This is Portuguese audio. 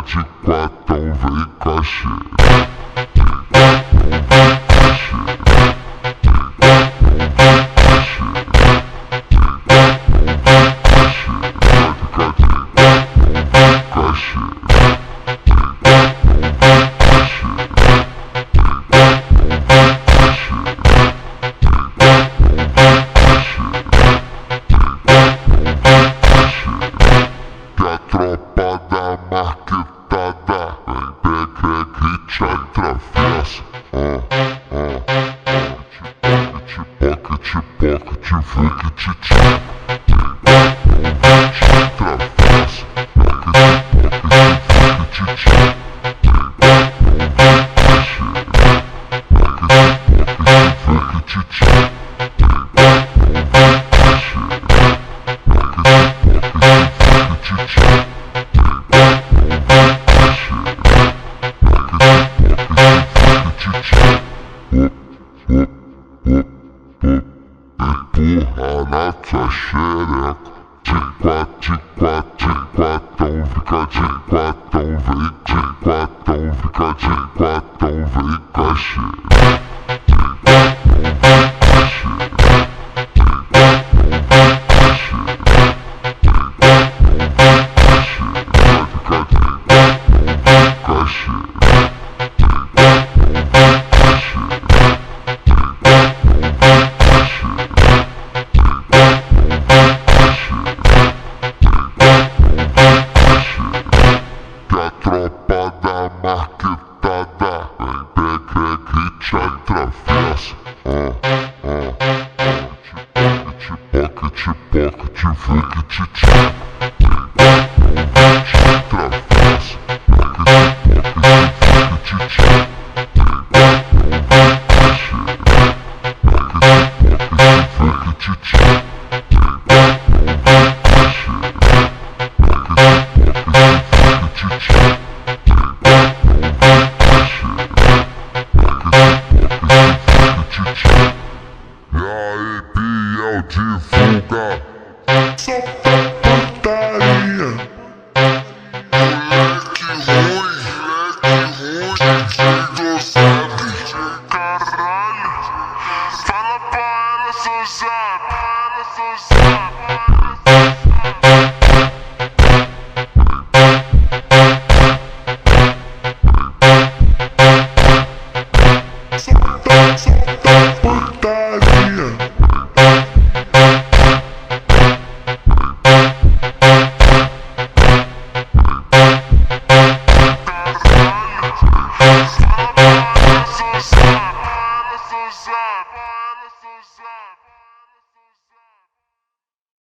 de quatão, vem cachê. Tropa da marquetada, vem pegue que te atravessa. Pocket, vem que te tira. Te atravessa, pocket, vem que te tira. Vem que te tira. Empurra na tua xereca. De quatão, fica de quatão, vem de quatão, fica de quatão, vem cachê. Tropa da marquetada, vem pegue que te atravessa. Pocket, vem que te tira. Te atravessa, pocket, vem que te tira. Vem que te tira. E aí, Biel divulga. Solta putaria. Moleque ruim, DJ sabe. Caralho, fala pra ela, seu zap. Solta putaria.